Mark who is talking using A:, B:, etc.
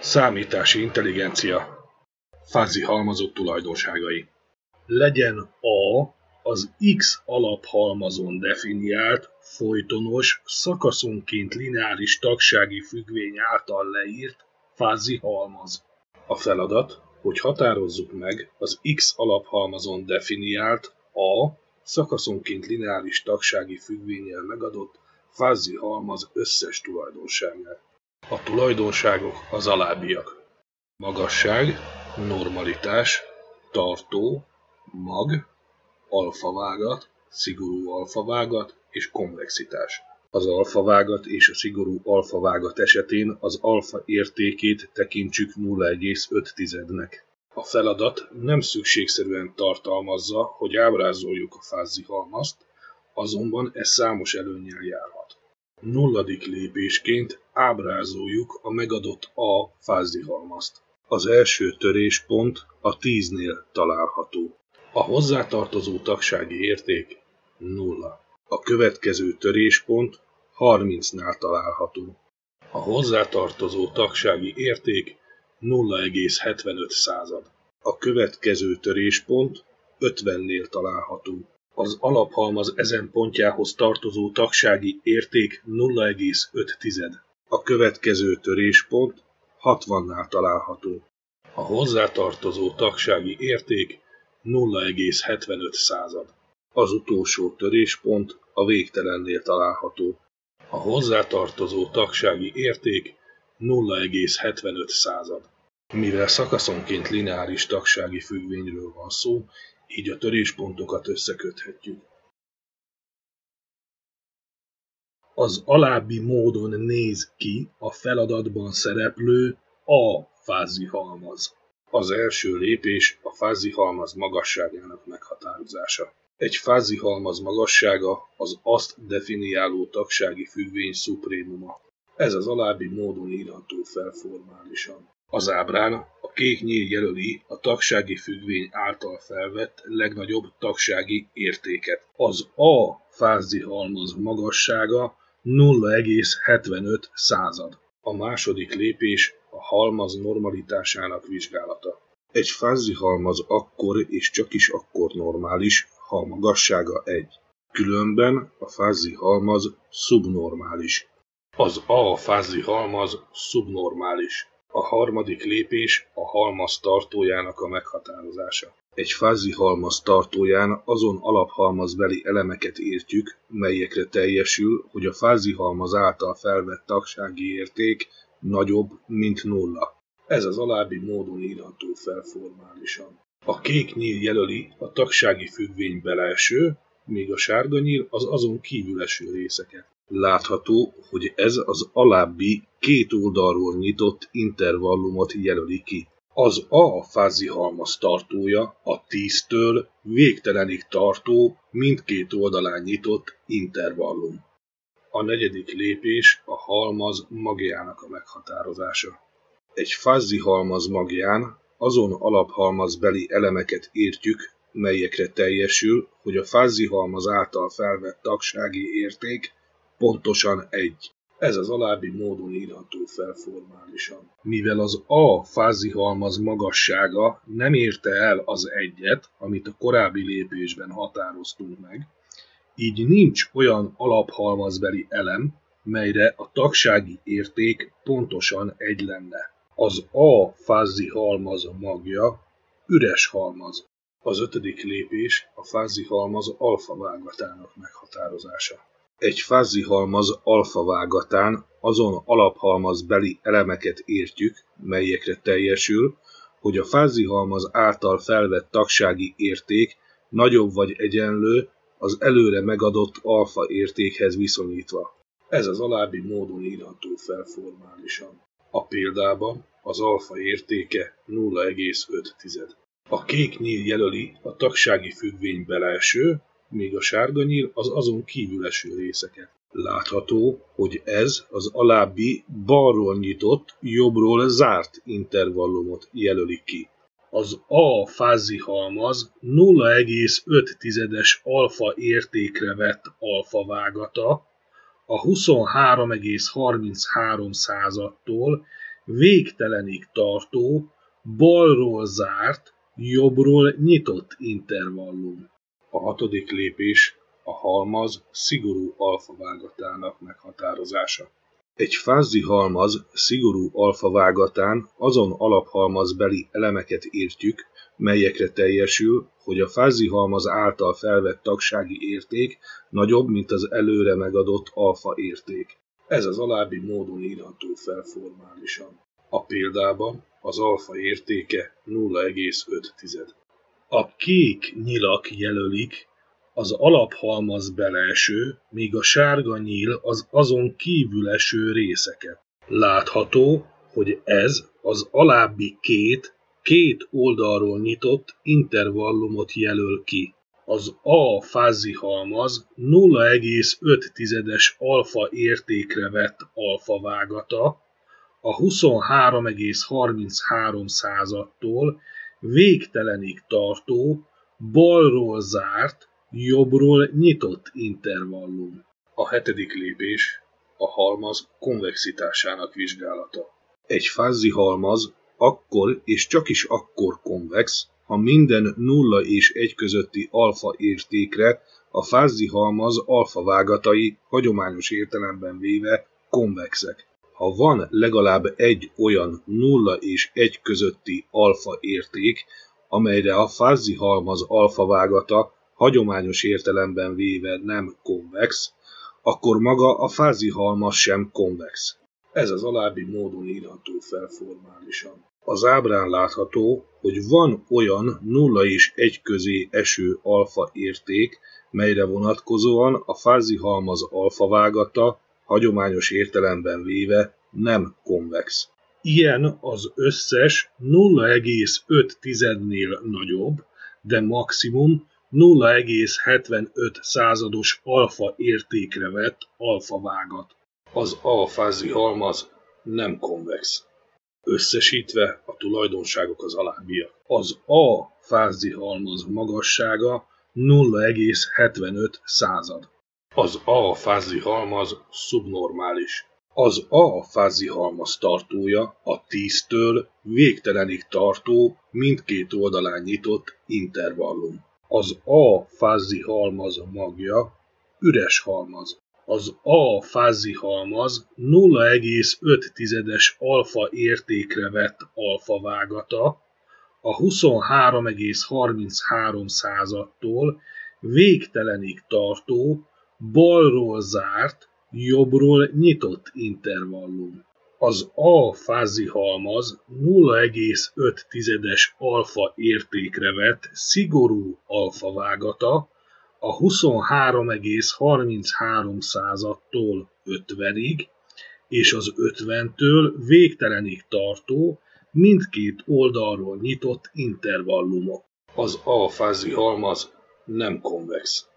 A: Számítási intelligencia. Fuzzy halmazok tulajdonságai. Legyen A az X alaphalmazon definiált, folytonos, szakaszonként lineáris tagsági függvény által leírt fuzzy halmaz. A feladat, hogy határozzuk meg az X alaphalmazon definiált, A szakaszonként lineáris tagsági függvénnyel megadott fuzzy halmaz összes tulajdonságát. A tulajdonságok az alábbiak: magasság, normalitás, tartó, mag, alfavágat, szigorú alfavágat és konvexitás. Az alfavágat és a szigorú alfavágat esetén az alfa értékét tekintsük 0,5-nek. A feladat nem szükségszerűen tartalmazza, hogy ábrázoljuk a fuzzy halmazt, azonban ez számos előnnyel járhat. Nulladik lépésként ábrázoljuk a megadott A fuzzy halmazt. Az első töréspont a 10-nél található. A hozzátartozó tagsági érték 0. A következő töréspont 30-nál található. A hozzátartozó tagsági érték 0,75. A következő töréspont 50-nél található. Az alaphalmaz ezen pontjához tartozó tagsági érték 0,5. A következő töréspont 60-nál található. A hozzátartozó tagsági érték 0,75. Az utolsó töréspont a végtelennél található. A hozzátartozó tagsági érték 0,75. Mivel szakaszonként lineáris tagsági függvényről van szó, így a töréspontokat összeköthetjük. Az alábbi módon néz ki a feladatban szereplő A fuzzy halmaz. Az első lépés a fuzzy halmaz magasságának meghatározása. Egy fuzzy halmaz magassága az azt definiáló tagsági függvény szuprémuma. Ez az alábbi módon írható fel formálisan. Az ábrán a kék nyíl jelöli a tagsági függvény által felvett legnagyobb tagsági értéket. Az A fuzzy halmaz magassága 0,75. A második lépés a halmaz normalitásának vizsgálata. Egy fuzzy halmaz akkor és csak is akkor normális, ha a magassága 1. Különben a fuzzy halmaz szubnormális. Az A fuzzy halmaz szubnormális. A harmadik lépés a halmaz tartójának a meghatározása. Egy fuzzy halmaz tartóján azon alaphalmazbeli elemeket értjük, melyekre teljesül, hogy a fuzzy halmaz által felvett tagsági érték nagyobb, mint 0. Ez az alábbi módon írható fel formálisan. A kék nyíl jelöli a tagsági függvény belső, míg a sárga nyíl az azon kívül eső részeket. Látható, hogy ez az alábbi két oldalról nyitott intervallumot jelöli ki. Az A fuzzy halmaz tartója a 10-től végtelenig tartó, mindkét oldalán nyitott intervallum. A negyedik lépés a halmaz magjának a meghatározása. Egy fuzzy halmaz magján azon alaphalmazbeli elemeket értjük, melyekre teljesül, hogy a fuzzy halmaz által felvett tagsági érték pontosan 1. Ez az alábbi módon írható fel formálisan. Mivel az A fuzzy halmaz magassága nem érte el az 1-et, amit a korábbi lépésben határoztunk meg, így nincs olyan alaphalmazbeli elem, melyre a tagsági érték pontosan 1 lenne. Az A fuzzy halmaz magja üres halmaz. Az ötödik lépés a fuzzy halmaz alfavágatának meghatározása. Egy fuzzy halmaz alfavágatán azon alaphalmazbeli elemeket értjük, melyekre teljesül, hogy a fuzzy halmaz által felvett tagsági érték nagyobb vagy egyenlő az előre megadott alfa értékhez viszonyítva. Ez az alábbi módon írható fel formálisan. A példában az alfa értéke 0,5. A kék nyíl jelöli a tagsági függvény belső, míg a sárga nyíl az azon kívül eső részeket. Látható, hogy ez az alábbi balról nyitott, jobbról zárt intervallumot jelöli ki. Az A fuzzy halmaz 0,5-es alfa értékre vett alfavágata a 23,33-tól végtelenig tartó, balról zárt, jobbról nyitott intervallum. A hatodik lépés a halmaz szigorú alfavágatának meghatározása. Egy fázzi halmaz szigorú alfavágatán azon alaphalmazbeli elemeket értjük, melyekre teljesül, hogy a fázzi halmaz által felvett tagsági érték nagyobb, mint az előre megadott alfa érték. Ez az alábbi módon írható fel formálisan. A példában az alfa értéke 0,5. A kék nyilak jelölik az alaphalmaz belső, míg a sárga nyíl az azon kívül eső részeket. Látható, hogy ez az alábbi két oldalról nyitott intervallumot jelöl ki. Az A fázzi halmaz 0,5-es alfa értékre vett alfavágata a 23,33-tól végtelenig tartó, balról zárt, jobbról nyitott intervallum. A hetedik lépés a halmaz konvexitásának vizsgálata. Egy fázzi halmaz akkor és csak is akkor konvex, ha minden 0 és 1 közötti alfa értékre a fázzi halmaz alfavágatai hagyományos értelemben véve konvexek. Ha van legalább egy olyan 0 és 1 közötti alfa érték, amelyre a fázzi halmaz alfavágata hagyományos értelemben véve nem konvex, akkor maga a fázzi halmaz sem konvex. Ez az alábbi módon írható fel formálisan. Az ábrán látható, hogy van olyan 0 és 1 közé eső alfa érték, melyre vonatkozóan a fázzi halmaz alfavágata hagyományos értelemben véve nem konvex. Ilyen az összes 0,5-nél nagyobb, de maximum 0,75 alfa értékre vett alfavágat. Az A fázzi halmaz nem konvex. Összesítve a tulajdonságok az alábbiak. Az A fázzi halmaz magassága 0,75. Az A fázzi halmaz szubnormális. Az A fázzi halmaz tartója a 10-től végtelenig tartó, mindkét oldalán nyitott intervallum. Az A fázzi halmaz magja üres halmaz. Az A fázzi halmaz 0,5-es alfa értékre vett alfavágata a 23,33-tól végtelenig tartó, balról zárt, jobbról nyitott intervallum. Az A fázzi halmaz 0,5-es alfa értékre vett szigorú alfavágata a 23,33-tól 50-ig és az 50-től végtelenig tartó, mindkét oldalról nyitott intervallumok. Az A fázzi halmaz nem konvex.